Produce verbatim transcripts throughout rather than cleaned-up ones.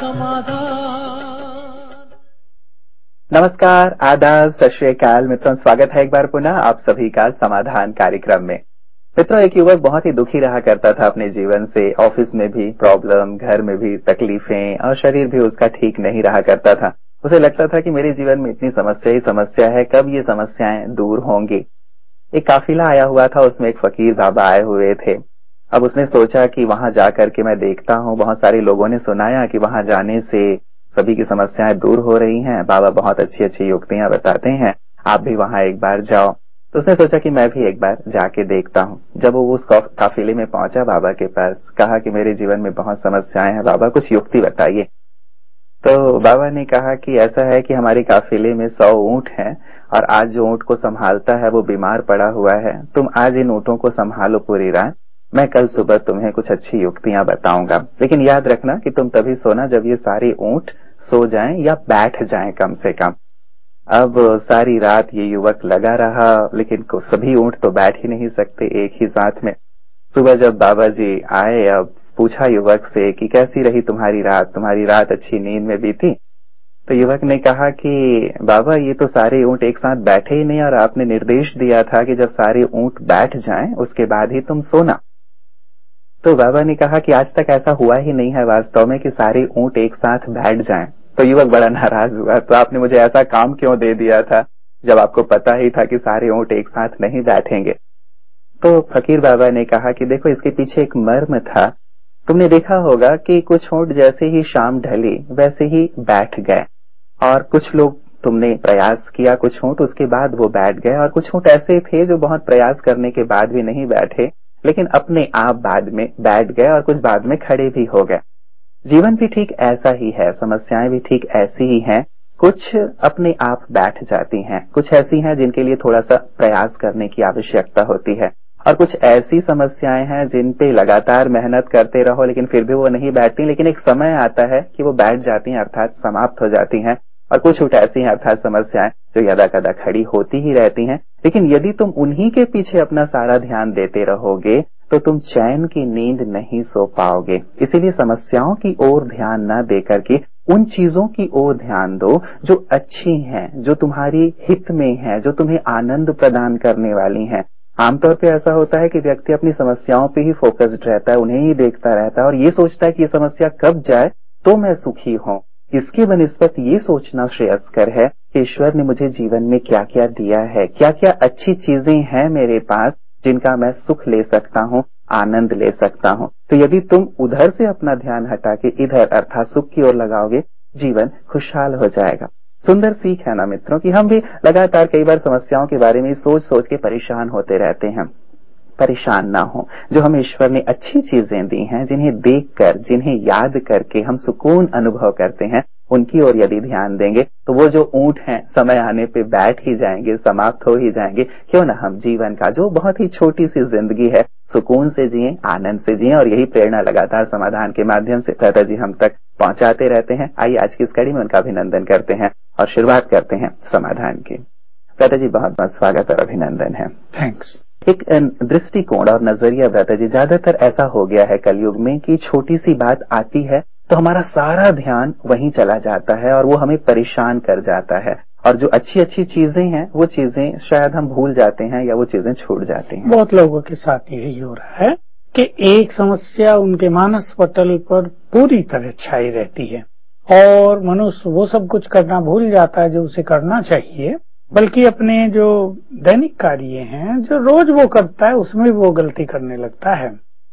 समाधान। नमस्कार, आदाब, सत श्री अकाल मित्रों, स्वागत है एक बार पुनः आप सभी का समाधान कार्यक्रम में। मित्रों, एक युवक बहुत ही दुखी रहा करता था अपने जीवन से। ऑफिस में भी प्रॉब्लम, घर में भी तकलीफें और शरीर भी उसका ठीक नहीं रहा करता था। उसे लगता था कि मेरे जीवन में इतनी समस्या ही समस्या है, कब ये समस्याएं दूर होंगी। एक काफिला आया हुआ था, उसमें एक फकीर बाबा आए हुए थे। अब उसने सोचा कि वहां जाकर के मैं देखता हूं। बहुत सारे लोगों ने सुनाया कि वहां जाने से सभी की समस्याएं दूर हो रही हैं, बाबा बहुत अच्छी अच्छी युक्तियां बताते हैं, आप भी वहां एक बार जाओ। तो उसने सोचा कि मैं भी एक बार जाके देखता हूं। जब वो उस काफिले में पहुंचा बाबा के पास, कहा कि मेरे जीवन में बहुत समस्याएं हैं बाबा, कुछ युक्ति बताइए। तो बाबा ने कहा कि ऐसा है कि हमारे काफिले में सौ ऊंट हैं और आज जो ऊंट को संभालता है वो बीमार पड़ा हुआ है। तुम आज इन ऊंटों को संभालो पूरी रात, मैं कल सुबह तुम्हें कुछ अच्छी युक्तियां बताऊंगा। लेकिन याद रखना कि तुम तभी सोना जब ये सारे ऊंट सो जाएं या बैठ जाएं कम से कम। अब सारी रात ये युवक लगा रहा, लेकिन सभी ऊंट तो बैठ ही नहीं सकते एक ही साथ में। सुबह जब बाबा जी आए, अब पूछा युवक से कि कैसी रही तुम्हारी रात, तुम्हारी रात अच्छी नींद में बीती? तो युवक ने कहा कि बाबा ये तो सारे ऊंट एक साथ बैठे ही नहीं और आपने निर्देश दिया था कि जब सारे ऊंट बैठ जाएं उसके बाद ही तुम सोना। तो बाबा ने कहा कि आज तक ऐसा हुआ ही नहीं है वास्तव में कि सारे ऊंट एक साथ बैठ जाएं। तो युवक बड़ा नाराज हुआ, तो आपने मुझे ऐसा काम क्यों दे दिया था जब आपको पता ही था कि सारे ऊंट एक साथ नहीं बैठेंगे। तो फकीर बाबा ने कहा कि देखो इसके पीछे एक मर्म था। तुमने देखा होगा कि कुछ ऊंट जैसे ही शाम ढली वैसे ही बैठ गए, और कुछ लोग तुमने प्रयास किया कुछ ऊंट, उसके बाद वो बैठ गए, और कुछ ऊंट ऐसे थे जो बहुत प्रयास करने के बाद भी नहीं बैठे, लेकिन अपने आप बाद में बैठ गए और कुछ बाद में खड़े भी हो गए। जीवन भी ठीक ऐसा ही है, समस्याएं भी ठीक ऐसी ही हैं। कुछ अपने आप बैठ जाती हैं, कुछ ऐसी हैं जिनके लिए थोड़ा सा प्रयास करने की आवश्यकता होती है, और कुछ ऐसी समस्याएं हैं जिन पे लगातार मेहनत करते रहो लेकिन फिर भी वो नहीं बैठती, लेकिन एक समय आता है कि वो बैठ जाती हैं, अर्थात समाप्त हो जाती हैं। और कुछ उठ ऐसी हैं अर्थात समस्याएं जो यदा कदा खड़ी होती ही रहती हैं, लेकिन यदि तुम उन्हीं के पीछे अपना सारा ध्यान देते रहोगे तो तुम चैन की नींद नहीं सो पाओगे। इसीलिए समस्याओं की ओर ध्यान न देकर के उन चीजों की ओर ध्यान दो जो अच्छी हैं, जो तुम्हारी हित में हैं, जो तुम्हें आनंद प्रदान करने वाली हैं। आमतौर पे ऐसा होता है कि व्यक्ति अपनी समस्याओं पे ही फोकस्ड रहता है, उन्हें ही देखता रहता है और ये सोचता है कि ये समस्या कब जाए तो मैं सुखी हूं। इसके बनिस्बत ये सोचना श्रेयस्कर है कि ईश्वर ने मुझे जीवन में क्या क्या दिया है, क्या क्या अच्छी चीजें हैं मेरे पास जिनका मैं सुख ले सकता हूं, आनंद ले सकता हूं। तो यदि तुम उधर से अपना ध्यान हटा के इधर अर्थात सुख की ओर लगाओगे, जीवन खुशहाल हो जाएगा। सुंदर सीख है ना मित्रों कि हम भी लगातार कई बार समस्याओं के बारे में सोच सोच के परेशान होते रहते हैं। परेशान ना हो, जो हमें ईश्वर ने अच्छी चीजें दी हैं, जिन्हें देखकर, जिन्हें याद करके हम सुकून अनुभव करते हैं, उनकी ओर यदि ध्यान देंगे तो वो जो ऊंट हैं समय आने पे बैठ ही जाएंगे, समाप्त हो ही जाएंगे। क्यों ना हम जीवन का जो बहुत ही छोटी सी जिंदगी है सुकून से जिए, आनंद से जिए, और यही प्रेरणा लगातार समाधान के माध्यम से दादा जी हम तक पहुंचाते रहते हैं। आइए आज की इस कड़ी में उनका अभिनंदन करते हैं और शुरुआत करते हैं समाधान की। दादा जी बहुत बहुत स्वागत और अभिनंदन है। थैंक्स। एक दृष्टिकोण और नजरिया दादा जी, ज्यादातर ऐसा हो गया है कलयुग में कि छोटी सी बात आती है तो हमारा सारा ध्यान वहीं चला जाता है और वो हमें परेशान कर जाता है, और जो अच्छी अच्छी चीजें हैं वो चीजें शायद हम भूल जाते हैं या वो चीजें छूट जाती हैं। बहुत लोगों के साथ यही हो रहा है कि एक समस्या उनके मानस पटल पर पूरी तरह छाई रहती है और मनुष्य वो सब कुछ करना भूल जाता है जो उसे करना चाहिए, बल्कि अपने जो दैनिक कार्य हैं जो रोज वो करता है उसमें वो गलती करने लगता है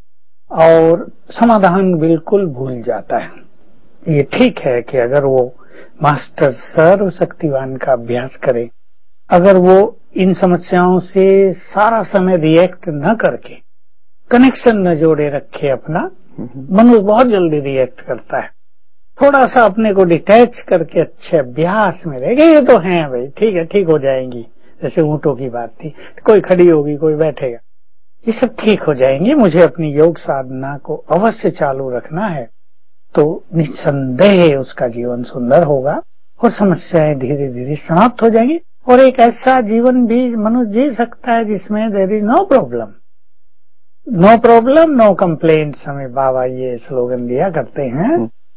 और समाधान बिल्कुल भूल जाता है। ये ठीक है कि अगर वो मास्टर सर्वशक्तिवान का अभ्यास करे, अगर वो इन समस्याओं से सारा समय रिएक्ट न करके कनेक्शन न जोड़े रखे अपना, मनुष्य बहुत जल्दी रिएक्ट करता है। थोड़ा सा अपने को डिटैच करके अच्छे अभ्यास में रहेगा, ये तो है भाई, ठीक है, ठीक हो जाएंगी। जैसे ऊंटों की बात थी, कोई खड़ी होगी कोई बैठेगा, ये सब ठीक हो जाएंगे। मुझे अपनी योग साधना को अवश्य चालू रखना है, तो निस्संदेह उसका जीवन सुंदर होगा और समस्याएं धीरे धीरे समाप्त हो जाएंगी और एक ऐसा जीवन भी मनुष्य जी सकता है जिसमें there is no problem, no problem no complaints. हमें बाबा ये स्लोगन दिया करते हैं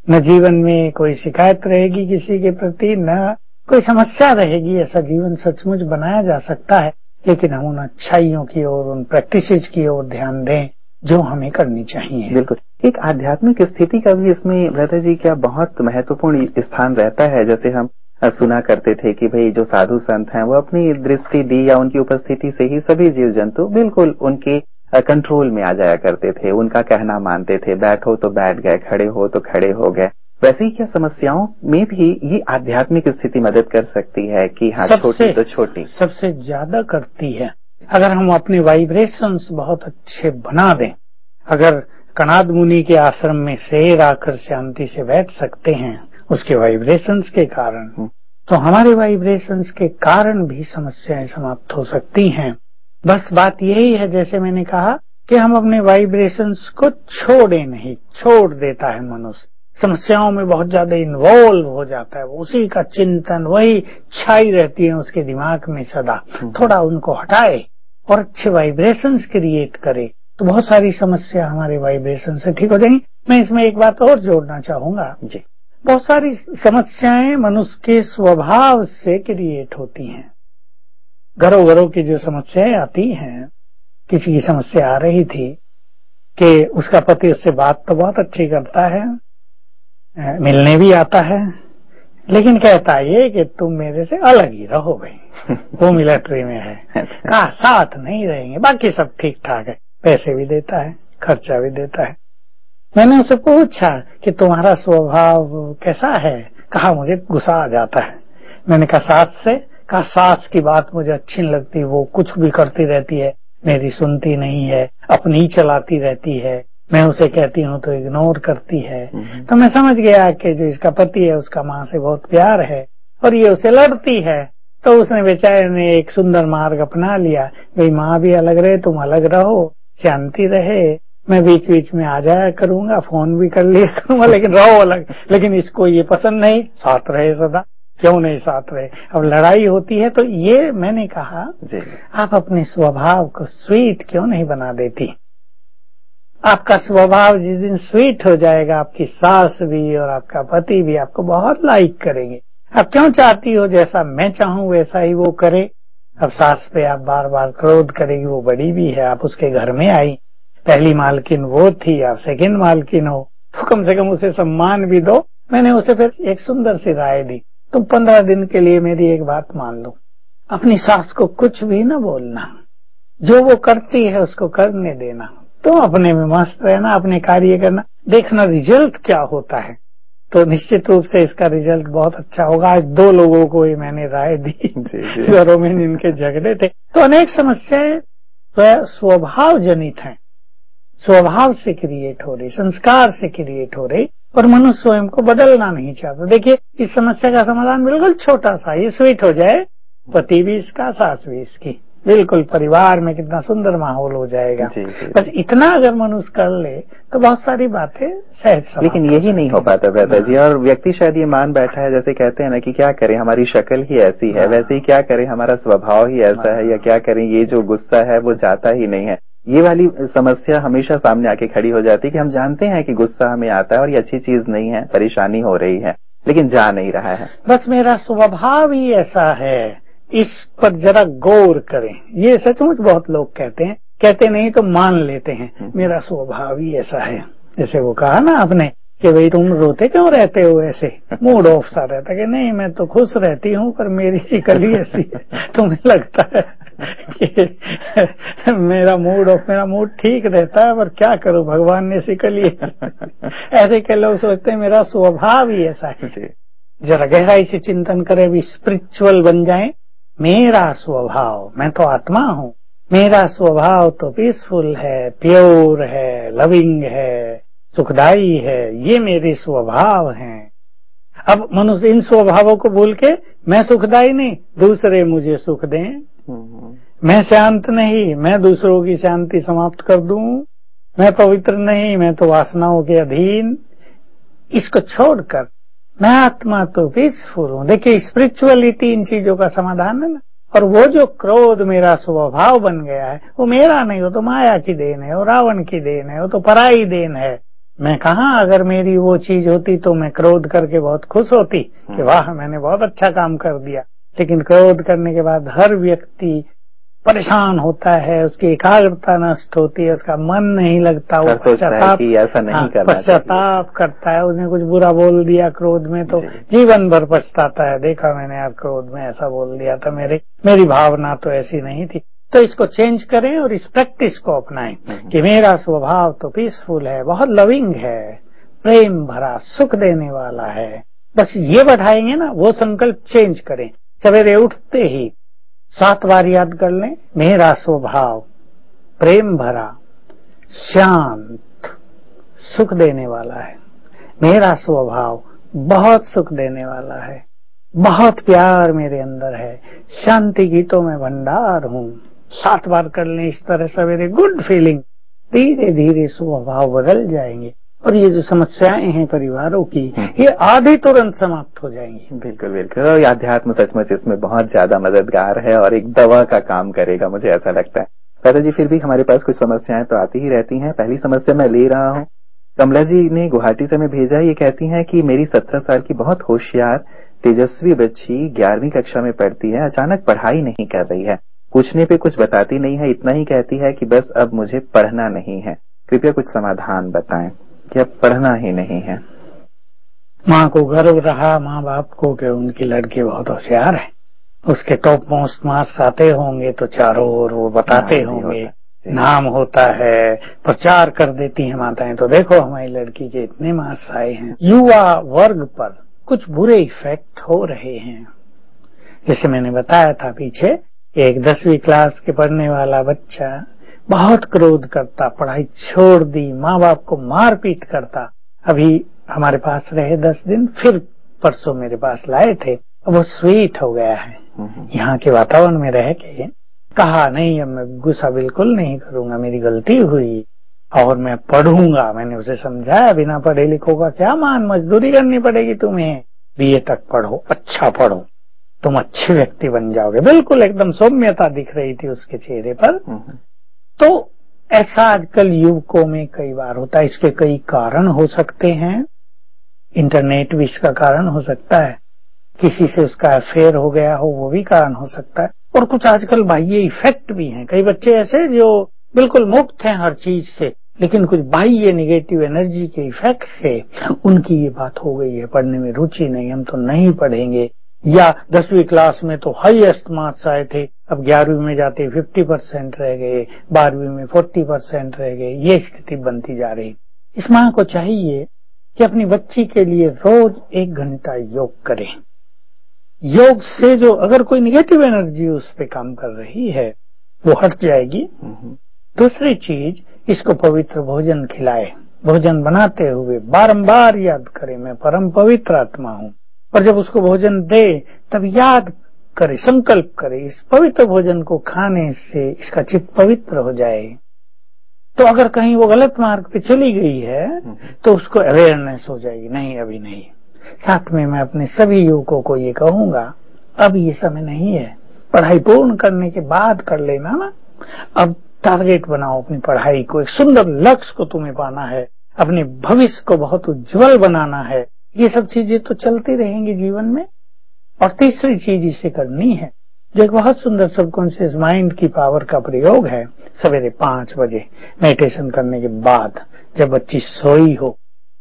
न जीवन में कोई शिकायत रहेगी किसी के प्रति, न कोई समस्या रहेगी। ऐसा जीवन सचमुच बनाया जा सकता है, लेकिन हम उन अच्छाइयों की ओर, उन प्रैक्टिसेज की ओर ध्यान दें जो हमें करनी चाहिए। बिल्कुल। एक आध्यात्मिक स्थिति का भी इसमें ब्रदर जी क्या बहुत महत्वपूर्ण स्थान रहता है। जैसे हम सुना करते थे कि भाई जो साधु संत हैं वो अपनी दृष्टि दी या उनकी उपस्थिति से ही सभी जीव जंतु बिल्कुल उनके कंट्रोल में आ जाया करते थे, उनका कहना मानते थे। बैठो तो बैठ गए, खड़े हो तो खड़े हो गए। वैसे ही क्या समस्याओं में भी ये आध्यात्मिक स्थिति मदद कर सकती है कि हाँ छोटी तो छोटी? सबसे ज्यादा करती है। अगर हम अपने वाइब्रेशंस बहुत अच्छे बना दें, अगर कणाद मुनि के आश्रम में शेर आकर शांति से बैठ सकते हैं उसके वाइब्रेशंस के कारण, तो हमारे वाइब्रेशंस के कारण भी समस्याएं समाप्त हो सकती हैं। बस बात यही है, जैसे मैंने कहा कि हम अपने वाइब्रेशंस को छोड़े नहीं। छोड़ देता है मनुष्य, समस्याओं में बहुत ज्यादा इन्वॉल्व हो जाता है, उसी का चिंतन वही छाई रहती है उसके दिमाग में सदा। थोड़ा उनको हटाए और अच्छे वाइब्रेशंस क्रिएट करे तो बहुत सारी समस्या हमारे वाइब्रेशन से ठीक हो जाएंगी। मैं इसमें एक बात और जोड़ना चाहूंगा जी। बहुत सारी समस्याएं मनुष्य के स्वभाव से क्रिएट होती हैं। घरों घरों की जो समस्याएं आती हैं, किसी की समस्या आ रही थी कि उसका पति उससे बात तो बहुत अच्छी करता है, मिलने भी आता है, लेकिन कहता ये कि तुम मेरे से अलग ही रहो भाई। वो मिलिट्री में है, कहा साथ नहीं रहेंगे, बाकी सब ठीक ठाक है, पैसे भी देता है, खर्चा भी देता है। मैंने उससे पूछा कि तुम्हारा स्वभाव कैसा है? कहा मुझे गुस्सा आ जाता है। मैंने कहा सास से? कहा सास की बात मुझे अच्छी नहीं लगती, वो कुछ भी करती रहती है, मेरी सुनती नहीं है, अपनी चलाती रहती है, मैं उसे कहती हूँ तो इग्नोर करती है। तो मैं समझ गया कि जो इसका पति है उसका माँ से बहुत प्यार है और ये उसे लड़ती है। तो उसने बेचारे ने एक सुंदर मार्ग अपना लिया, भाई माँ भी अलग रहे, तुम अलग रहो, शांति रहे, मैं बीच बीच में आ जाया करूंगा, फोन भी कर लिया करूंगा, लेकिन रहो अलग। लेकिन इसको ये पसंद नहीं, साथ रहे सदा, क्यों नहीं साथ रहे। अब लड़ाई होती है तो ये मैंने कहा आप अपने स्वभाव को स्वीट क्यों नहीं बना देती? आपका स्वभाव जिस दिन स्वीट हो जाएगा, आपकी सास भी और आपका पति भी आपको बहुत लाइक करेंगे। आप क्यों चाहती हो जैसा मैं चाहूं वैसा ही वो करे? अब सास पे आप बार बार क्रोध करेगी, वो बड़ी भी है, आप उसके घर में आई, पहली मालकिन वो थी, आप सेकंड मालकिन हो, तो कम से कम उसे सम्मान भी दो। मैंने उसे फिर एक सुंदर सी राय दी, तुम पंद्रह दिन के लिए मेरी एक बात मान लो, अपनी सास को कुछ भी न बोलना, जो वो करती है उसको करने देना, तो अपने में मस्त रहना, अपने कार्य करना, देखना रिजल्ट क्या होता है। तो निश्चित रूप से इसका रिजल्ट बहुत अच्छा होगा। आज दो लोगों को ही मैंने राय दी, घरों में इनके झगड़े थे। तो अनेक समस्याएं स्वभाव जनित हैं, स्वभाव से क्रिएट हो रही, संस्कार से क्रिएट हो रही, और मनुष्य स्वयं को बदलना नहीं चाहता। देखिए इस समस्या का समाधान बिल्कुल छोटा सा, ये स्वीट हो जाए, पति भी इसका, सास भी इसकी, बिल्कुल परिवार में कितना सुंदर माहौल हो जाएगा। जी, जी, बस इतना अगर मनुष्य कर ले तो बहुत सारी बातें सहज समाप्त। लेकिन यही नहीं हो पाता ब्रदर जी, और व्यक्ति शायद ये मान बैठा है, जैसे कहते हैं ना कि क्या करें हमारी शक्ल ही ऐसी है, वैसे ही क्या करें हमारा स्वभाव ही ऐसा है, या क्या करें ये जो गुस्सा है वो जाता ही नहीं है। ये वाली समस्या हमेशा सामने आके खड़ी हो जाती है कि हम जानते हैं कि गुस्सा हमें आता है और ये अच्छी चीज नहीं है, परेशानी हो रही है, लेकिन जा नहीं रहा है। बस मेरा स्वभाव ही ऐसा है, इस पर जरा गौर करें। ये सचमुच बहुत लोग कहते हैं, कहते नहीं तो मान लेते हैं, मेरा स्वभाव ही ऐसा है। जैसे वो कहा ना आपने कि भाई तुम रोते क्यों रहते हो ऐसे, मूड ऑफ सा रहता है कि नहीं मैं तो खुश रहती हूँ पर मेरी शिकल ही ऐसी है। तुम्हें लगता है कि मेरा मूड ऑफ, मेरा मूड ठीक रहता है पर क्या करूं, भगवान ने शिकल ही ऐसे के लोग सोचते हैं मेरा स्वभाव ही ऐसा है। जरा गहराई से चिंतन करें, भी स्पिरिचुअल बन जाएं। मेरा स्वभाव, मैं तो आत्मा हूँ, मेरा स्वभाव तो पीसफुल है, प्योर है, लविंग है, सुखदायी है, ये मेरे स्वभाव हैं। अब मनुष्य इन स्वभावों को भूल के मैं सुखदायी नहीं, दूसरे मुझे सुख दें, मैं शांत नहीं, मैं दूसरों की शांति समाप्त कर दूं, मैं पवित्र नहीं, मैं तो वासनाओं के अधीन, इसको छोड़कर मैं आत्मा तो पीसफुल हूँ। देखिए स्पिरिचुअलिटी इन चीजों का समाधान है ना। और वो जो क्रोध मेरा स्वभाव बन गया है वो मेरा नहीं, वो तो माया की देन है, वो रावण की देन है, वो तो पराई देन है। मैं कहा अगर मेरी वो चीज होती तो मैं क्रोध करके बहुत खुश होती कि वाह मैंने बहुत अच्छा काम कर दिया। लेकिन क्रोध करने के बाद हर व्यक्ति परेशान होता है, उसकी एकाग्रता नष्ट होती है, उसका मन नहीं लगता, वो पश्चाताप ऐसा नहीं हाँ, करना पश्चाताप करता है। उसने कुछ बुरा बोल दिया क्रोध में तो जीवन भर पछताता है, देखा मैंने यार क्रोध में ऐसा बोल दिया था, मेरे मेरी भावना तो ऐसी नहीं थी। तो इसको चेंज करें और इस प्रैक्टिस को अपनाएं कि मेरा स्वभाव तो पीसफुल है, बहुत लविंग है, प्रेम भरा, सुख देने वाला है। बस ये बढ़ाएंगे ना, वो संकल्प चेंज करें। सवेरे उठते ही सात बार याद कर लें, मेरा स्वभाव प्रेम भरा, शांत, सुख देने वाला है। मेरा स्वभाव बहुत सुख देने वाला है, बहुत प्यार मेरे अंदर है, शांति की तो मैं भंडार हूँ। सात बार कर लें इस तरह सवेरे, गुड फीलिंग। धीरे धीरे स्वभाव बदल जाएंगे और ये जो समस्याएं हैं परिवारों की, ये आधी तुरंत समाप्त हो जाएंगी। बिल्कुल बिल्कुल। और अध्यात्म सचमुच इसमें बहुत ज्यादा मददगार है और एक दवा का काम करेगा, मुझे ऐसा लगता है। दादा जी फिर भी हमारे पास कुछ समस्याएं तो आती ही रहती हैं। पहली समस्या मैं ले रहा हूँ, कमला जी ने गुवाहाटी से हमें भेजा। ये कहती हैं कि मेरी सत्रह साल की बहुत होशियार तेजस्वी बच्ची ग्यारहवीं कक्षा में पढ़ती है, अचानक पढ़ाई नहीं कर रही है, पूछने पे कुछ बताती नहीं है, इतना ही कहती है कि बस अब मुझे पढ़ना नहीं है। कृपया कुछ समाधान बताएं कि अब पढ़ना ही नहीं है। माँ को गर्व रहा माँ बाप को कि उनकी लड़की बहुत होशियार है, उसके टॉप मोस्ट मार्क्स आते होंगे तो चारों ओर वो बताते होंगे, नाम होता है, प्रचार कर देती हैं माताएं, तो देखो हमारी लड़की के इतने मार्क्स आए हैं। युवा वर्ग पर कुछ बुरे इफेक्ट हो रहे हैं। जैसे मैंने बताया था पीछे, एक दसवीं क्लास के पढ़ने वाला बच्चा बहुत क्रोध करता, पढ़ाई छोड़ दी, माँ बाप को मारपीट करता। अभी हमारे पास रहे दस दिन, फिर परसों मेरे पास लाए थे, अब वो स्वीट हो गया है। यहाँ के वातावरण में रह के कहा नहीं, अब मैं गुस्सा बिल्कुल नहीं करूंगा, मेरी गलती हुई और मैं पढ़ूंगा। मैंने उसे समझाया बिना पढ़े लिखों का क्या मान, मजदूरी करनी पड़ेगी तुम्हें, बीए तक पढ़ो, अच्छा पढ़ो, तुम अच्छे व्यक्ति बन जाओगे। बिल्कुल एकदम सौम्यता दिख रही थी उसके चेहरे पर। तो ऐसा आजकल युवकों में कई बार होता है। इसके कई कारण हो सकते हैं, इंटरनेट भी इसका कारण हो सकता है, किसी से उसका अफेयर हो गया हो वो भी कारण हो सकता है, और कुछ आजकल बाह्य इफेक्ट भी हैं। कई बच्चे ऐसे जो बिल्कुल मुक्त हैं हर चीज से, लेकिन कुछ बाह्य नेगेटिव एनर्जी के इफेक्ट से उनकी ये बात हो गई है, पढ़ने में रुचि नहीं, हम तो नहीं पढ़ेंगे। या दसवीं क्लास में तो हाईएस्ट मार्क्स आए थे, अब ग्यारहवीं में जाते फिफ्टी परसेंट रह गए, बारहवीं में फोर्टी परसेंट रह गए, ये स्थिति बनती जा रही। इस माँ को चाहिए कि अपनी बच्ची के लिए रोज एक घंटा योग करें। योग से जो अगर कोई निगेटिव एनर्जी उस पे काम कर रही है वो हट जाएगी। दूसरी चीज, इसको पवित्र भोजन खिलाए, भोजन बनाते हुए बारंबार याद करें मैं परम पवित्र आत्मा हूँ, और जब उसको भोजन दे तब याद करे, संकल्प करे इस पवित्र भोजन को खाने से इसका चित्त पवित्र हो जाए। तो अगर कहीं वो गलत मार्ग पे चली गई है तो उसको अवेयरनेस हो जाएगी, नहीं अभी नहीं। साथ में मैं अपने सभी युवकों को ये कहूंगा, अब ये समय नहीं है, पढ़ाई पूर्ण करने के बाद कर लेना ना। अब टारगेट बनाओ अपनी पढ़ाई को, एक सुंदर लक्ष्य को तुम्हें पाना है, अपने भविष्य को बहुत उज्जवल बनाना है। ये सब चीजें तो चलती रहेंगी जीवन में। और तीसरी चीज इसे करनी है, जो एक बहुत सुंदर सबकॉन्शियस माइंड की पावर का प्रयोग है, सवेरे पांच बजे मेडिटेशन करने के बाद जब बच्ची सोई हो,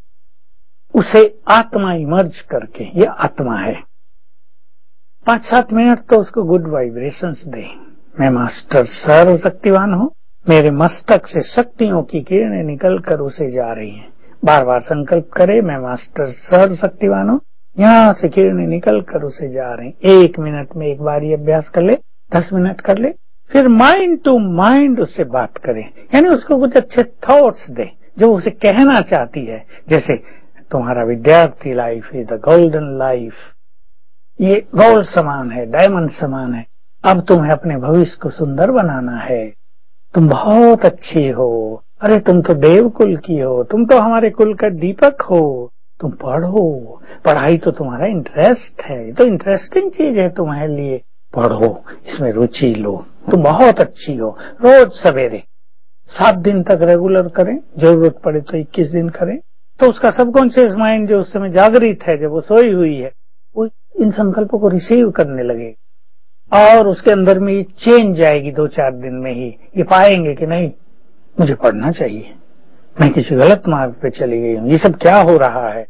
उसे आत्मा इमर्ज करके, ये आत्मा है, पांच सात मिनट तो उसको गुड वाइब्रेशंस दे। मैं मास्टर सर्वशक्तिवान हूँ, मेरे मस्तक से शक्तियों की किरणें निकलकर उसे जा रही हैं। बार बार संकल्प करे, मैं मास्टर सर्वशक्तिवान हूँ, यहाँ से किरणें निकल कर उसे जा रही। एक मिनट में एक बार ये अभ्यास कर ले, दस मिनट कर ले, फिर माइंड टू माइंड उससे बात करे, यानी उसको कुछ अच्छे थॉट्स दे जो उसे कहना चाहती है। जैसे तुम्हारा विद्यार्थी life is the golden life, ये गोल्ड समान है, डायमंड समान है, अब तुम्हें अपने भविष्य को सुंदर बनाना है, तुम बहुत अच्छी हो, अरे तुम तो देव कुल की हो, तुम तो हमारे कुल का दीपक हो, तुम पढ़ो, पढ़ाई तो तुम्हारा इंटरेस्ट है, ये तो इंटरेस्टिंग चीज है तुम्हारे लिए, पढ़ो, इसमें रुचि लो, तुम बहुत अच्छी हो। रोज सवेरे सात दिन तक रेगुलर करें, जरूरत पड़े तो इक्कीस दिन करें, तो उसका सबकॉन्शियस माइंड जो उस समय जागृत है, जब वो सोई हुई है, वो इन संकल्पों को रिसीव करने लगे और उसके अंदर में ये चेंज जाएगी। दो चार दिन में ही ये पाएंगे कि नहीं, मुझे पढ़ना चाहिए, मैं किसी गलत मार्ग पे चली गई हूँ, ये सब क्या हो रहा है।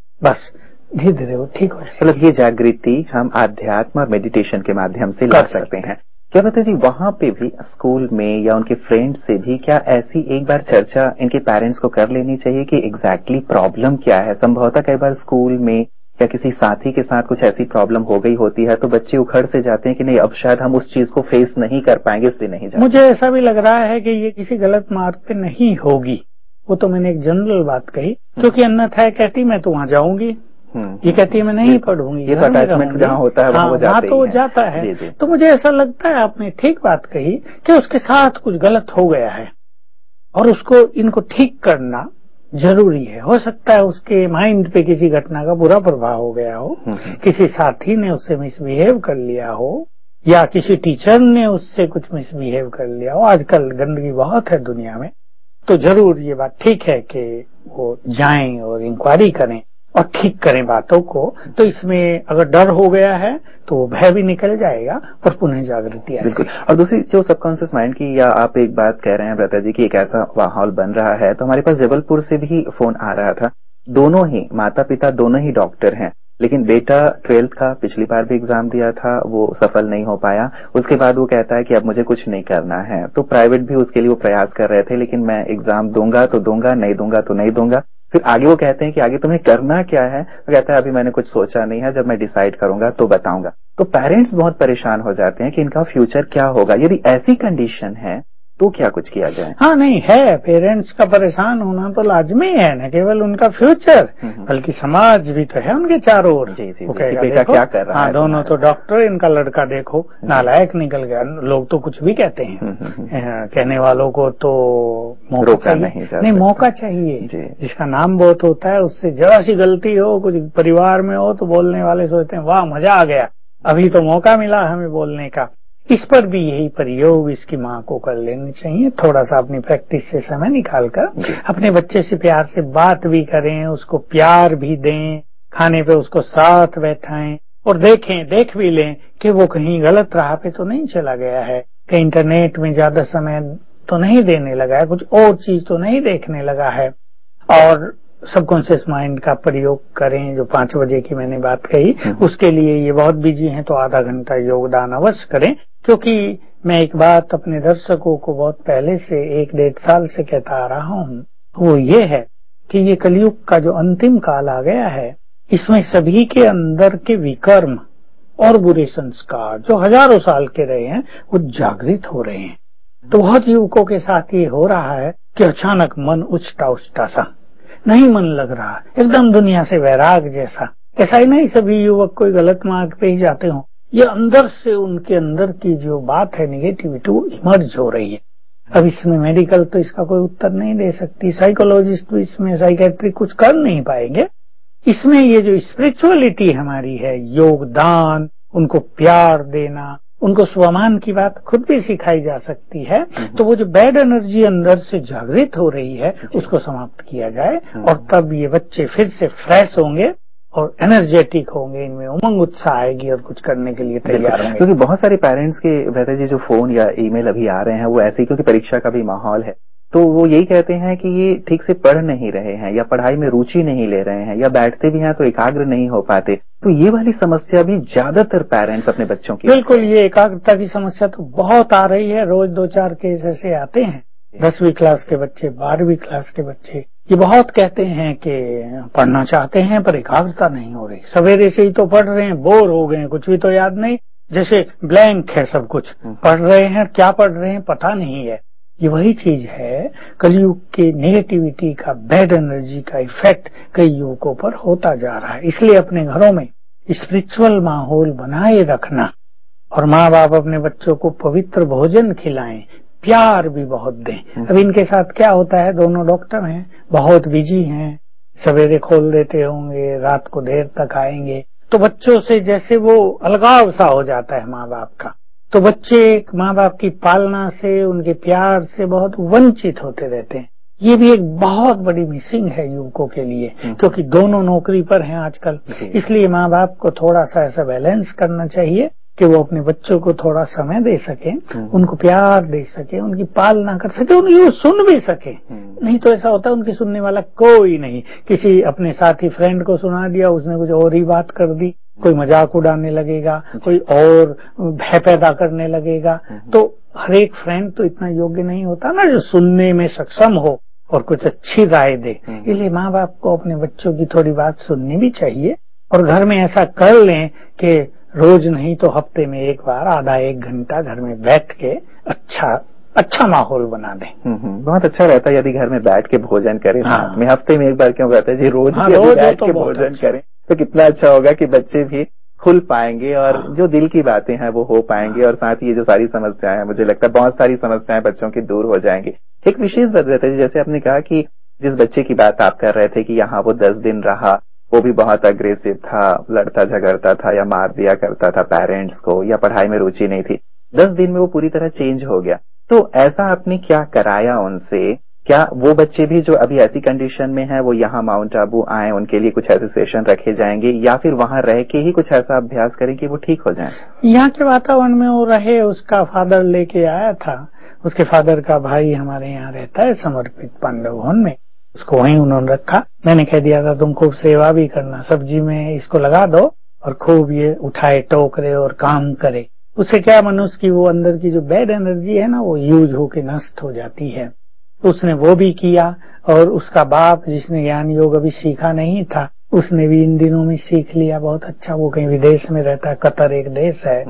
बस धीरे धीरे वो ठीक हो जाएगा। मतलब ये जागृति हम आध्यात्म और मेडिटेशन के माध्यम से ला सकते हैं। क्या बता जी, वहां पे भी स्कूल में या उनके फ्रेंड्स से भी क्या ऐसी एक बार चर्चा इनके पेरेंट्स को कर लेनी चाहिए कि एग्जैक्टली प्रॉब्लम क्या है? संभवतः कई बार स्कूल में या किसी साथी के साथ कुछ ऐसी प्रॉब्लम हो गई होती है तो बच्चे उखड़ से जाते हैं कि नहीं, अब शायद हम उस चीज को फेस नहीं कर पाएंगे, इसलिए नहीं जाते। मुझे ऐसा भी लग रहा है कि ये किसी गलत मार्ग पे नहीं होगी। वो तो मैंने एक जनरल बात कही, क्योंकि अन्यथा कहती मैं तो वहां जाऊंगी, ये कहती है मैं नहीं पढ़ूंगी, ये तो अटैचमेंट जहाँ होता है वहाँ वो जाते तो वो जाता है। जी जी। तो मुझे ऐसा लगता है, आपने ठीक बात कही कि उसके साथ कुछ गलत हो गया है और उसको इनको ठीक करना जरूरी है। हो सकता है उसके माइंड पे किसी घटना का बुरा प्रभाव हो गया हो, किसी साथी ने उससे मिसबिहेव कर लिया हो या किसी टीचर ने उससे कुछ मिसबिहेव कर लिया हो। आजकल गंदगी बहुत है दुनिया में, तो जरूर ये बात ठीक है कि वो जाएं और इंक्वायरी करें और ठीक करें बातों को। तो इसमें अगर डर हो गया है तो वो भय भी निकल जाएगा और पुनः जागृति आएगी। बिल्कुल। और दूसरी जो सबकॉन्शियस माइंड की, या आप एक बात कह रहे हैं ब्रता जी कि एक ऐसा माहौल बन रहा है, तो हमारे पास जबलपुर से भी फोन आ रहा था। दोनों ही माता पिता दोनों ही डॉक्टर हैं, लेकिन बेटा ट्वेल्थ का पिछली बार भी एग्जाम दिया था, वो सफल नहीं हो पाया। उसके बाद वो कहता है कि अब मुझे कुछ नहीं करना है, तो प्राइवेट भी उसके लिए वो प्रयास कर रहे थे, लेकिन मैं एग्जाम दूंगा तो दूंगा, नहीं दूंगा तो नहीं दूंगा। फिर आगे वो कहते हैं कि आगे तुम्हें करना क्या है, वो कहता है अभी मैंने कुछ सोचा नहीं है, जब मैं डिसाइड करूंगा तो बताऊंगा। तो पेरेंट्स बहुत परेशान हो जाते हैं कि इनका फ्यूचर क्या होगा। यदि ऐसी कंडीशन है तो क्या कुछ किया जाए? हाँ, नहीं है, पेरेंट्स का परेशान होना तो लाजमी है, न केवल उनका फ्यूचर बल्कि समाज भी तो है उनके चारों ओर। जी जी, वो जी, बेटा देखो, क्या कर रहा हाँ, है, दोनों तो डॉक्टर, इनका लड़का देखो नालायक निकल गया। लोग तो कुछ भी कहते हैं, कहने वालों को तो मौका चाहिए, नहीं, नहीं मौका चाहिए। जिसका नाम बहुत होता है, उससे जरा सी गलती हो, कुछ परिवार में हो, तो बोलने वाले सोचते हैं वाह मजा आ गया, अभी तो मौका मिला हमें बोलने का। इस पर भी यही प्रयोग इसकी माँ को कर लेनी चाहिए। थोड़ा सा अपनी प्रैक्टिस से समय निकालकर अपने बच्चे से प्यार से बात भी करें, उसको प्यार भी दें, खाने पे उसको साथ बैठाएं और देखें, देख भी लें कि वो कहीं गलत राह पे तो नहीं चला गया है, कहीं इंटरनेट में ज्यादा समय तो नहीं देने लगा है, कुछ और चीज तो नहीं देखने लगा है। और सबकॉन्शियस माइंड का प्रयोग करें, जो पांच बजे की मैंने बात कही, उसके लिए ये बहुत बिजी हैं तो आधा घंटा योगदान अवश्य करें। क्योंकि मैं एक बात अपने दर्शकों को बहुत पहले से एक डेढ़ साल से कहता आ रहा हूँ, वो ये है कि ये कलयुग का जो अंतिम काल आ गया है, इसमें सभी के अंदर के विकर्म और बुरे संस्कार जो हजारों साल के रहे हैं वो जागृत हो रहे हैं। तो बहुत युवकों के साथ ये हो रहा है कि अचानक मन उछटा उछटा सा, नहीं मन लग रहा, एकदम दुनिया से वैराग जैसा। ऐसा ही नहीं सभी युवक कोई गलत मार्ग पे ही जाते हों, ये अंदर से उनके अंदर की जो बात है नेगेटिविटी वो इमर्ज हो रही है। अब इसमें मेडिकल तो इसका कोई उत्तर नहीं दे सकती, साइकोलॉजिस्ट तो इसमें साइकेट्रिक कुछ कर नहीं पाएंगे। इसमें ये जो स्पिरिचुअलिटी हमारी है, योगदान, उनको प्यार देना, उनको स्वमान की बात खुद भी सिखाई जा सकती है। तो वो जो बैड एनर्जी अंदर से जागृत हो रही है उसको समाप्त किया जाए और तब ये बच्चे फिर से फ्रेश होंगे और एनर्जेटिक होंगे, इनमें उमंग उत्साह आएगी और कुछ करने के लिए तैयार होंगे। क्योंकि बहुत सारे पेरेंट्स के ब्रदर जी जो फोन या ईमेल अभी आ रहे हैं वो ऐसे ही, क्योंकि परीक्षा का भी माहौल है, तो वो यही कहते हैं कि ये ठीक से पढ़ नहीं रहे हैं या पढ़ाई में रुचि नहीं ले रहे हैं या बैठते भी हैं तो एकाग्र नहीं हो पाते। तो ये वाली समस्या भी ज्यादातर पेरेंट्स अपने बच्चों की। बिल्कुल, ये एकाग्रता की समस्या तो बहुत आ रही है। रोज दो चार केस ऐसे आते हैं, दसवीं क्लास के बच्चे, बारहवीं क्लास के बच्चे, ये बहुत कहते हैं कि पढ़ना चाहते हैं पर एकाग्रता नहीं हो रही। सवेरे से ही तो पढ़ रहे हैं, बोर हो गए हैं, कुछ भी तो याद नहीं, जैसे ब्लैंक है सब कुछ, पढ़ रहे हैं, क्या पढ़ रहे हैं पता नहीं है। ये वही चीज है, कलयुग के नेगेटिविटी का, बैड एनर्जी का इफेक्ट कई युवकों पर होता जा रहा है। इसलिए अपने घरों में स्पिरिचुअल माहौल बनाए रखना और माँ बाप अपने बच्चों को पवित्र भोजन खिलाएं, प्यार भी बहुत दें। अब इनके साथ क्या होता है, दोनों डॉक्टर हैं, बहुत बिजी हैं, सवेरे खोल देते होंगे, रात को देर तक आएंगे, तो बच्चों से जैसे वो अलगाव सा हो जाता है माँ बाप का। तो बच्चे एक माँ बाप की पालना से, उनके प्यार से बहुत वंचित होते रहते हैं। ये भी एक बहुत बड़ी मिसिंग है युवकों के लिए, क्योंकि दोनों नौकरी पर हैं आजकल। इसलिए माँ बाप को थोड़ा सा ऐसा बैलेंस करना चाहिए कि वो अपने बच्चों को थोड़ा समय दे सके, उनको प्यार दे सके, उनकी पालना कर सके, उनकी वो सुन भी सके। नहीं तो ऐसा होता है उनकी सुनने वाला कोई नहीं। किसी अपने साथी फ्रेंड को सुना दिया, उसने कुछ और ही बात कर दी, कोई मजाक उड़ाने लगेगा, कोई और भय पैदा करने लगेगा। तो हर एक फ्रेंड तो इतना योग्य नहीं होता ना जो सुनने में सक्षम हो और कुछ अच्छी राय दे। इसलिए माँ बाप को अपने बच्चों की थोड़ी बात सुननी भी चाहिए और घर में ऐसा कर लें कि रोज नहीं तो हफ्ते में एक बार आधा एक घंटा घर में बैठ के अच्छा अच्छा माहौल बना दें। बहुत अच्छा रहता है यदि घर में बैठ के भोजन करें। हाँ। में हफ्ते में एक बार क्यों कहते हैं जी, रोज हाँ, रोज बैठ तो के भोजन अच्छा। करें तो कितना अच्छा होगा कि बच्चे भी खुल पाएंगे और हाँ। जो दिल की बातें हैं वो हो पाएंगे। हाँ। और साथ ही ये जो सारी समस्याएं हैं, मुझे लगता है बहुत सारी समस्याएं बच्चों की दूर हो जाएंगी। एक विशेष बात रहता है, जैसे आपने कहा कि जिस बच्चे की बात आप कर रहे थे कि यहाँ वो दस दिन रहा, वो भी बहुत अग्रेसिव था, लड़ता झगड़ता था या मार दिया करता था पेरेंट्स को, या पढ़ाई में रुचि नहीं थी, दस दिन में वो पूरी तरह चेंज हो गया। तो ऐसा आपने क्या कराया उनसे? क्या वो बच्चे भी जो अभी ऐसी कंडीशन में हैं वो यहाँ माउंट आबू आए, उनके लिए कुछ ऐसे सेशन रखे जाएंगे या फिर वहां रह के ही कुछ ऐसा अभ्यास करें कि वो ठीक हो जाए? यहाँ के वातावरण में वो रहे। उसका फादर लेके आया था, उसके फादर का भाई हमारे यहाँ रहता है समर्पित पांडव भवन में, उसको वहीं उन्होंने रखा। मैंने कह दिया था तुम खूब सेवा भी करना, सब्जी में इसको लगा दो और खूब ये उठाए टोकरे और काम करे। उससे क्या मनुष्य की वो अंदर की जो बैड एनर्जी है ना वो यूज होके नष्ट हो जाती है। तो उसने वो भी किया और उसका बाप जिसने ज्ञान योग अभी सीखा नहीं था उसने भी इन दिनों में सीख लिया। बहुत अच्छा, वो कहीं विदेश में रहता है, कतर एक देश है,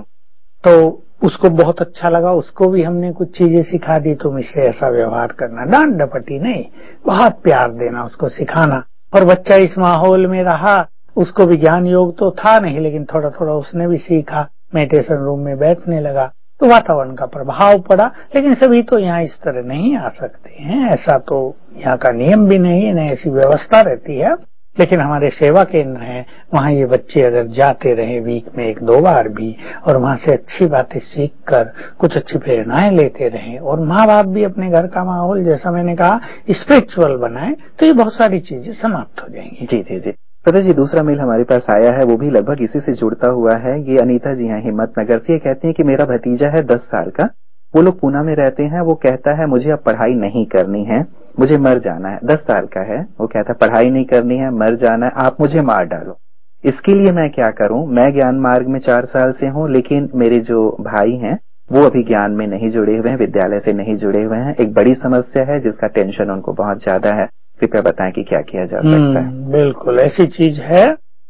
तो उसको बहुत अच्छा लगा। उसको भी हमने कुछ चीजें सिखा दी, तुम इससे ऐसा व्यवहार करना, डांट डपटी नहीं, बहुत प्यार देना, उसको सिखाना। और बच्चा इस माहौल में रहा, उसको भी ज्ञान योग तो था नहीं लेकिन थोड़ा थोड़ा उसने भी सीखा, मेडिटेशन रूम में बैठने लगा, तो वातावरण का प्रभाव पड़ा। लेकिन सभी तो यहाँ इस तरह नहीं आ सकते हैं, ऐसा तो यहाँ का नियम भी नहीं है, न ऐसी व्यवस्था रहती है। लेकिन हमारे सेवा केंद्र हैं, वहाँ ये बच्चे अगर जाते रहे वीक में एक दो बार भी और वहाँ से अच्छी बातें सीख कर कुछ अच्छी प्रेरणाएं लेते रहे और माँ बाप भी अपने घर का माहौल जैसा मैंने कहा स्पिरिचुअल बनाए, तो ये बहुत सारी चीजें समाप्त हो जाएंगी। जी जी जी पता जी, दूसरा मेल हमारे पास आया है, वो भी लगभग इसी से जुड़ता हुआ है। ये अनीता जी हैं हिम्मतनगर से। ये कहती हैं कि मेरा भतीजा है दस साल का, वो लोग पूना में रहते हैं। वो कहता है मुझे अब पढ़ाई नहीं करनी है, मुझे मर जाना है। दस साल का है, वो कहता है पढ़ाई नहीं करनी है, मर जाना है, आप मुझे मार डालो। इसके लिए मैं क्या करूं? मैं ज्ञान मार्ग में चार साल से हूं, लेकिन मेरे जो भाई हैं वो अभी ज्ञान में नहीं जुड़े हुए हैं, विद्यालय से नहीं जुड़े हुए हैं। एक बड़ी समस्या है जिसका टेंशन उनको बहुत ज्यादा है। कृपया बताएं कि क्या किया जा सकता है। बिल्कुल ऐसी चीज है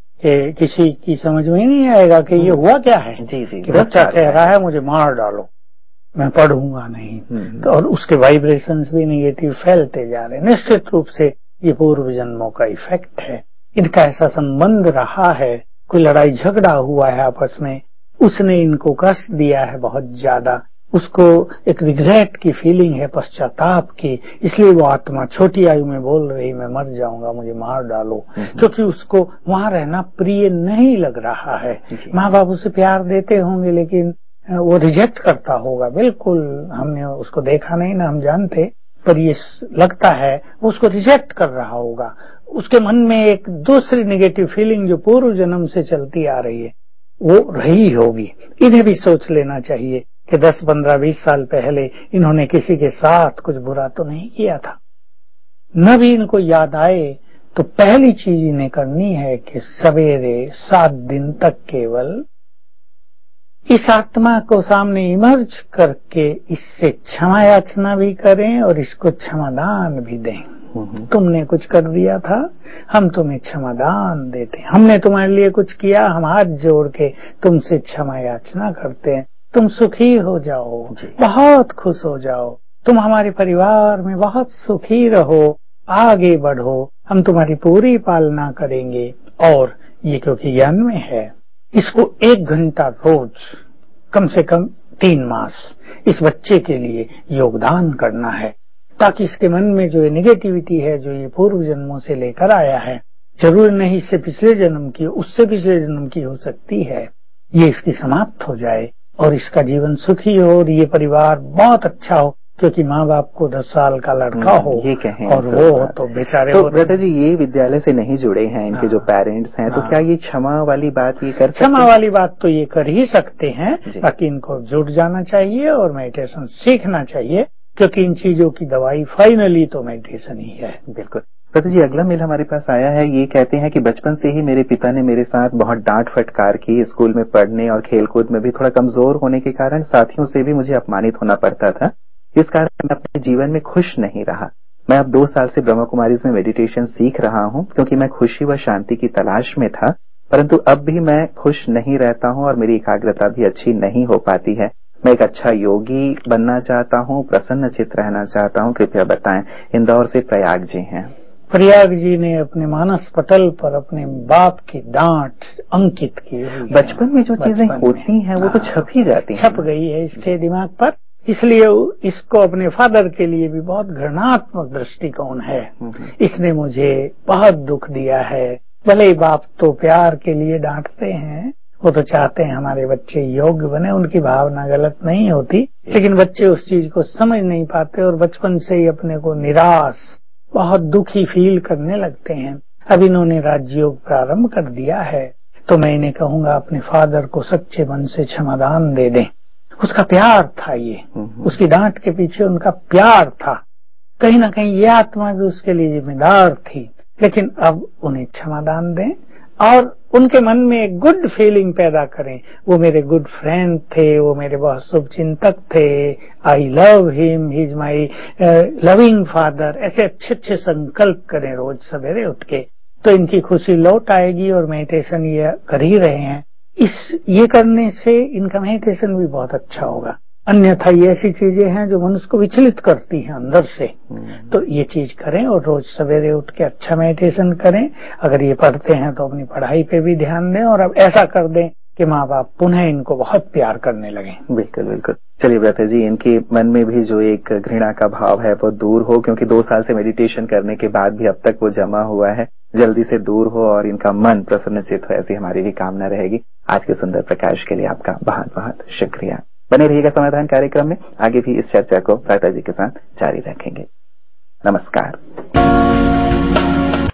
कि किसी की समझ में ही नहीं आएगा कि ये हुआ क्या है। जी जी कि बच्चा कह रहा है मुझे मार डालो, मैं पढ़ूंगा नहीं, तो और उसके वाइब्रेशंस भी नेगेटिव फैलते जा रहे हैं। निश्चित रूप से ये पूर्व जन्मों का इफेक्ट है, इनका ऐसा संबंध रहा है, कोई लड़ाई झगड़ा हुआ है आपस में, उसने इनको कष्ट दिया है बहुत ज्यादा, उसको एक रिग्रेट की फीलिंग है, पश्चाताप की, इसलिए वो आत्मा छोटी आयु में बोल रही मैं मर जाऊंगा, मुझे मार डालो, क्योंकि उसको वहां रहना प्रिय नहीं लग रहा है। माँ बाप उसे प्यार देते होंगे लेकिन वो रिजेक्ट करता होगा। बिल्कुल, हमने उसको देखा नहीं ना, हम जानते, पर ये लगता है वो उसको रिजेक्ट कर रहा होगा। उसके मन में एक दूसरी नेगेटिव फीलिंग जो पूर्व जन्म से चलती आ रही है वो रही होगी। इन्हें भी सोच लेना चाहिए कि दस पंद्रह बीस साल पहले इन्होंने किसी के साथ कुछ बुरा तो नहीं किया था। न भी इनको याद आए तो पहली चीज इन्हें करनी है कि सवेरे सात दिन तक केवल इस आत्मा को सामने इमर्ज करके इससे क्षमा याचना भी करें और इसको क्षमादान भी दें। तुमने कुछ कर दिया था, हम तुम्हें क्षमादान देते हैं। हमने तुम्हारे लिए कुछ किया, हम हाथ जोड़ के तुमसे क्षमा याचना करते हैं। तुम सुखी हो जाओ, बहुत खुश हो जाओ, तुम हमारे परिवार में बहुत सुखी रहो, आगे बढ़ो, हम तुम्हारी पूरी पालना करेंगे। और ये क्योंकि ज्ञान में है, इसको एक घंटा रोज कम से कम तीन मास इस बच्चे के लिए योगदान करना है, ताकि इसके मन में जो ये निगेटिविटी है जो ये पूर्व जन्मों से लेकर आया है, जरूर नहीं इससे पिछले जन्म की, उससे पिछले जन्म की हो सकती है, ये इसकी समाप्त हो जाए और इसका जीवन सुखी हो और ये परिवार बहुत अच्छा हो, क्योंकि माँ बाप को दस साल का लड़का हो ये कहें और वो हो तो बेचारे। तो ब्रता जी ये विद्यालय से नहीं जुड़े हैं इनके जो पेरेंट्स हैं, तो क्या ये क्षमा वाली बात ये कर सकते हैं? क्षमा वाली बात तो ये कर ही सकते हैं, बाकी इनको जुड़ जाना चाहिए और मेडिटेशन सीखना चाहिए, क्योंकि इन चीजों की दवाई फाइनली तो मेडिटेशन ही है। बिल्कुल। ब्रता जी अगला मेल हमारे पास आया है, ये कहते हैं कि बचपन से ही मेरे पिता ने मेरे साथ बहुत डांट फटकार की, स्कूल में पढ़ने और खेलकूद में भी थोड़ा कमजोर होने के कारण साथियों से भी मुझे अपमानित होना पड़ता था। इस कारण मैं अपने जीवन में खुश नहीं रहा। मैं अब दो साल से ब्रह्मा कुमारीज में मेडिटेशन सीख रहा हूं, क्योंकि मैं खुशी व शांति की तलाश में था, परंतु अब भी मैं खुश नहीं रहता हूं और मेरी एकाग्रता भी अच्छी नहीं हो पाती है। मैं एक अच्छा योगी बनना चाहता हूं, प्रसन्न चित्त रहना चाहता हूं, कृपया बताएं। इंदौर से प्रयाग जी हैं। प्रयाग जी ने अपने मानस पटल पर अपने बाप की डांट अंकित की हुई है। बचपन में जो चीजें होती हैं वो तो छप ही जाती हैं, छप गई है इसके दिमाग पर, इसलिए इसको अपने फादर के लिए भी बहुत घृणात्मक दृष्टिकोण है। इसने मुझे बहुत दुख दिया है। भले ही बाप तो प्यार के लिए डांटते हैं, वो तो चाहते हैं हमारे बच्चे योग्य बने, उनकी भावना गलत नहीं होती, लेकिन बच्चे उस चीज को समझ नहीं पाते और बचपन से ही अपने को निराश, बहुत दुखी फील करने लगते हैं। अब इन्होंने राजयोग प्रारंभ कर दिया है, तो मैं इन्हें कहूंगा अपने फादर को सच्चे मन से क्षमादान दे दें। उसका प्यार था, ये उसकी डांट के पीछे उनका प्यार था। कहीं ना कहीं ये आत्मा भी उसके लिए जिम्मेदार थी, लेकिन अब उन्हें क्षमादान दें और उनके मन में एक गुड फीलिंग पैदा करें। वो मेरे गुड फ्रेंड थे, वो मेरे बहुत शुभ चिंतक थे, I love him, he is my loving father, ऐसे अच्छे अच्छे संकल्प करें रोज सवेरे उठ के, तो इनकी खुशी लौट आएगी। और मेडिटेशन ये कर ही रहे हैं, इस ये करने से इनका मेडिटेशन भी बहुत अच्छा होगा। अन्यथा ये ऐसी चीजें हैं जो मनुष्य को विचलित करती हैं अंदर से, तो ये चीज करें और रोज सवेरे उठ के अच्छा मेडिटेशन करें। अगर ये पढ़ते हैं तो अपनी पढ़ाई पे भी ध्यान दें और अब ऐसा कर दें कि माँ बाप पुनः इनको बहुत प्यार करने लगे। बिल्कुल बिल्कुल। चलिए ब्रता जी, इनके मन में भी जो एक घृणा का भाव है वो दूर हो, क्योंकि दो साल से मेडिटेशन करने के बाद भी अब तक वो जमा हुआ है, जल्दी से दूर हो और इनका मन प्रसन्नचित हो, ऐसी हमारी भी कामना रहेगी। आज के सुंदर प्रकाश के लिए आपका बहुत बहुत शुक्रिया। बने रहिएगा समाधान कार्यक्रम में, आगे भी इस चर्चा को ब्रता जी के साथ जारी रखेंगे। नमस्कार।